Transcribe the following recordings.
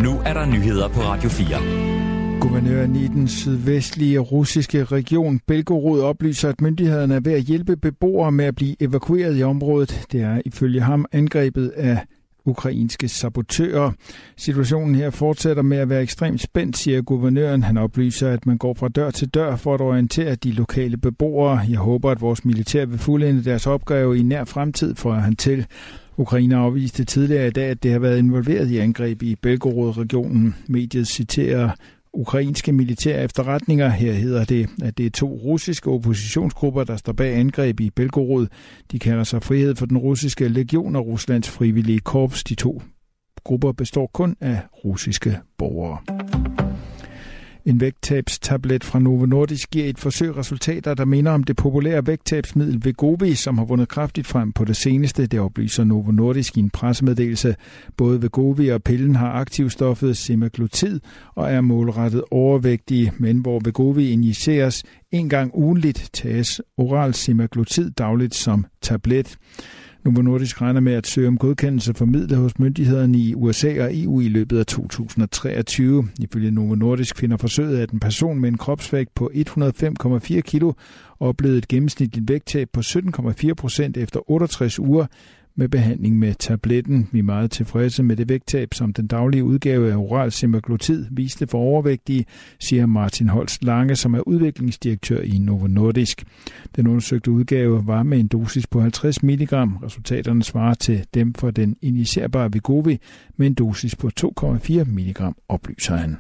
Nu er der nyheder på Radio 4. Guvernøren i den sydvestlige russiske region Belgorod oplyser, at myndighederne er ved at hjælpe beboere med at blive evakueret i området. Det er ifølge ham angrebet af ukrainske sabotører. Situationen her fortsætter med at være ekstremt spændt, siger guvernøren. Han oplyser, at man går fra dør til dør for at orientere de lokale beboere. Jeg håber, at vores militær vil fuldende deres opgave i nær fremtid, får han til. Ukraine afviste tidligere i dag, at det har været involveret i angreb i Belgorod-regionen. Mediet citerer ukrainske militære efterretninger. Her hedder det, at det er 2 russiske oppositionsgrupper, der står bag angreb i Belgorod. De kalder sig Frihed for den russiske legion og Ruslands frivillige korps. De 2 grupper består kun af russiske borgere. En vægttabstablet fra Novo Nordisk giver et forsøg resultater, der minder om det populære vægttabsmiddel Wegovy, som har vundet kraftigt frem på det seneste. Det oplyser Novo Nordisk i en pressemeddelelse. Både Wegovy og pillen har aktivstoffet semaglutid og er målrettet overvægtige, men hvor Wegovy injiceres 1 gang ugentligt, tages oral semaglutid dagligt som tablet. Novo Nordisk regner med at søge om godkendelse for midler hos myndighederne i USA og EU i løbet af 2023. Ifølge Novo Nordisk finder forsøget, at en person med en kropsvægt på 105,4 kilo oplevede et gennemsnitligt vægttab på 17,4% efter 68 uger med behandling med tabletten. Vi er meget tilfredse med det vægttab, som den daglige udgave af oral semaglutid viste for overvægtige, siger Martin Holst Lange, som er udviklingsdirektør i Novo Nordisk. Den undersøgte udgave var med en dosis på 50 mg. Resultaterne svarer til dem for den injicerbare Wegovy med en dosis på 2,4 mg, oplyser han.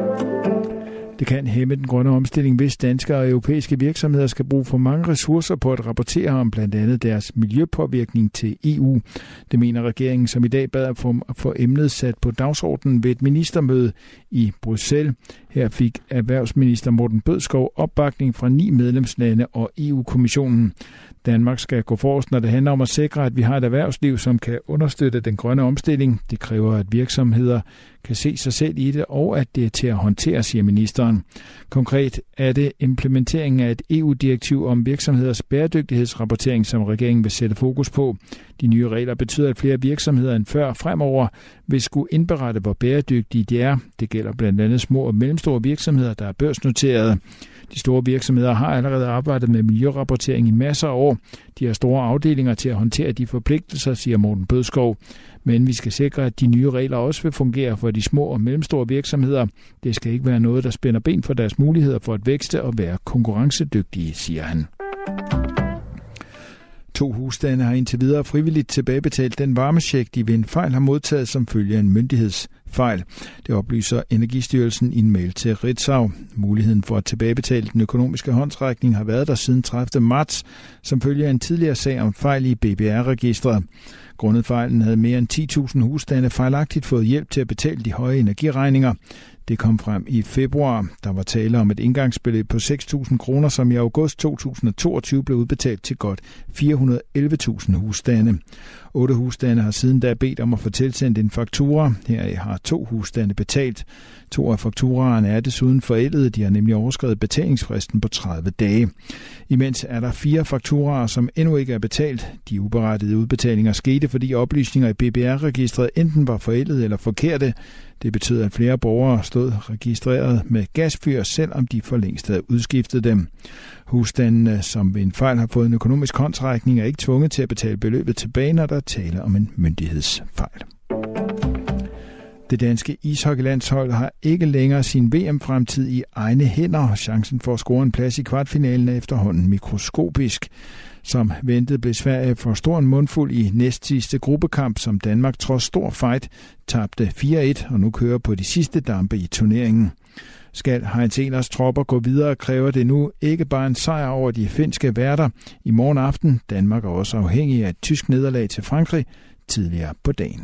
Det kan hæmme den grønne omstilling, hvis danske og europæiske virksomheder skal bruge for mange ressourcer på at rapportere om blandt andet deres miljøpåvirkning til EU. Det mener regeringen, som i dag bad at få emnet sat på dagsordenen ved et ministermøde i Bruxelles. Her fik erhvervsminister Morten Bødskov opbakning fra 9 medlemslande og EU-kommissionen. Danmark skal gå forrest, når det handler om at sikre, at vi har et erhvervsliv, som kan understøtte den grønne omstilling. Det kræver, at virksomheder kan se sig selv i det, og at det er til at håndtere, siger ministeren. Konkret er det implementeringen af et EU-direktiv om virksomheders bæredygtighedsrapportering, som regeringen vil sætte fokus på. De nye regler betyder, at flere virksomheder end før fremover vil skulle indberette, hvor bæredygtige de er. Det gælder blandt andet små og mellemstore virksomheder, der er børsnoterede. De store virksomheder har allerede arbejdet med miljørapportering i masser af år. De har store afdelinger til at håndtere de forpligtelser, siger Morten Bødskov. Men vi skal sikre, at de nye regler også vil fungere for de små og mellemstore virksomheder. Det skal ikke være noget, der spænder ben for deres muligheder for at vækste og være konkurrencedygtige, siger han. 2 husstande har indtil videre frivilligt tilbagebetalt den varmecheck, de ved en fejl har modtaget som følge af en myndighedsfejl. Det oplyser Energistyrelsen i en mail til Ritzau. Muligheden for at tilbagebetale den økonomiske håndsrækning har været der siden 30. marts, som følge af en tidligere sag om fejl i BBR-registret. Grundet fejlen havde mere end 10.000 husstande fejlagtigt fået hjælp til at betale de høje energiregninger. Det kom frem i februar. Der var tale om et indgangsbeløb på 6.000 kroner, som i august 2022 blev udbetalt til godt 411.000 husstande. 8 husstande har siden da bedt om at få tilsendt en faktura. Her har 2 husstande betalt. 2 af fakturaerne er desuden forældede. De har nemlig overskredet betalingsfristen på 30 dage. Imens er der 4 fakturaer, som endnu ikke er betalt. De uberettigede udbetalinger skete, fordi oplysninger i BBR-registret enten var forældede eller forkerte. Det betyder, at flere borgere stod registreret med gasfyr, selvom de for længst havde udskiftet dem. Husstandene, som ved en fejl har fået en økonomisk håndsrækning, er ikke tvunget til at betale beløbet tilbage, når der er tale om en myndighedsfejl. Det danske ishockeylandshold har ikke længere sin VM-fremtid i egne hænder. Chancen for at score en plads i kvartfinalen er efterhånden mikroskopisk. Som ventet blev Sverige for stor en mundfuld i næstsidste gruppekamp, som Danmark trods stor fight tabte 4-1 og nu kører på de sidste dampe i turneringen. Skal Heinz Ehlers tropper gå videre, kræver det nu ikke bare en sejr over de finske værter. I morgen aften Danmark er også afhængig af et tysk nederlag til Frankrig tidligere på dagen.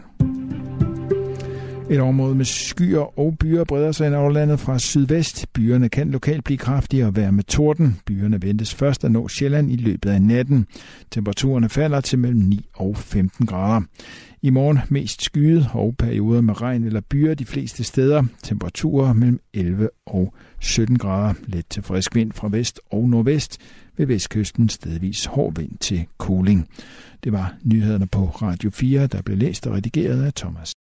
Et område med skyer og byer breder sig ind over landet fra sydvest. Byerne kan lokalt blive kraftige og være med torden. Byerne ventes først at nå Sjælland i løbet af natten. Temperaturerne falder til mellem 9 og 15 grader. I morgen mest skyet og perioder med regn eller byer de fleste steder. Temperaturer mellem 11 og 17 grader. Let til frisk vind fra vest og nordvest. Ved vestkysten stedvis hård vind til kuling. Det var nyhederne på Radio 4, der blev læst og redigeret af Thomas.